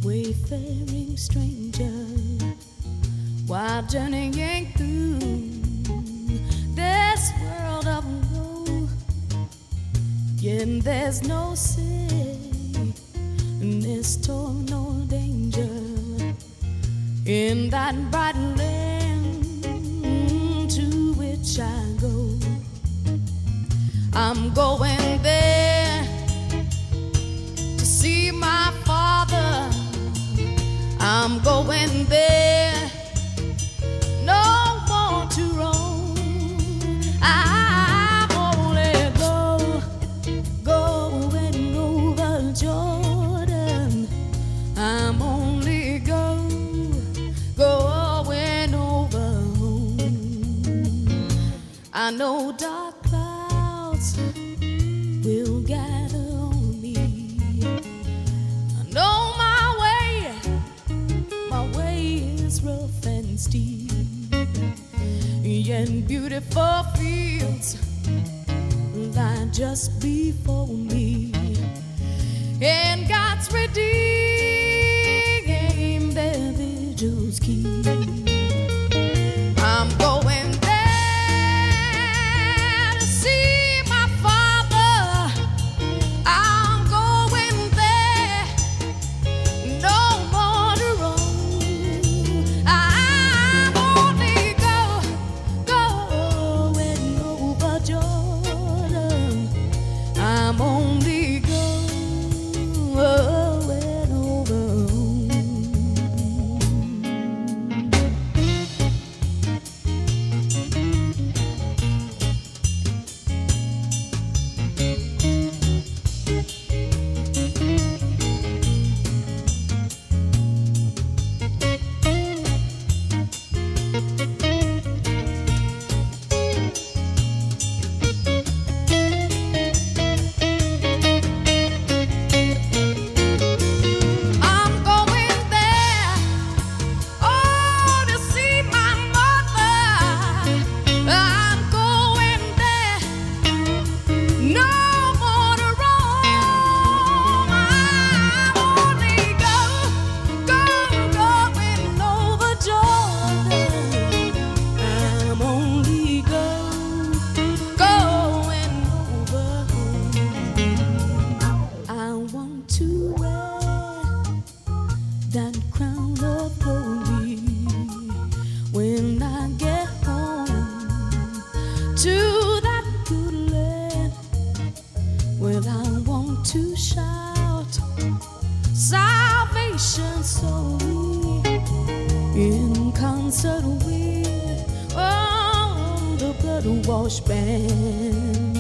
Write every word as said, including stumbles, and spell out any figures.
wayfaring stranger, while journeying through this world of woe. Yet there's no sickness, toil, no danger in that bright land to which I go. I'm going there to see my Father. I'm going there no more to roam. I'm only go, going over Jordan. I'm only go, going over home. I know dark clouds will gather on me. I know my way, my way is rough and steep, and beautiful fields lie just before me, and God's redeemed their vigils keep. I'm going there to see my Father. I'm going there no more to roam. I'm only go, going over Jordan. I'm only going over home. I'm going there, oh, to see my mother. I'm going there, no more to roam. I'm only go, go, going over Jordan. I'm only go, going over home. I want to wear that crown of glory when I get home to that good land. Well, I want to shout salvation slowly in concert with oh, the blood-washed band.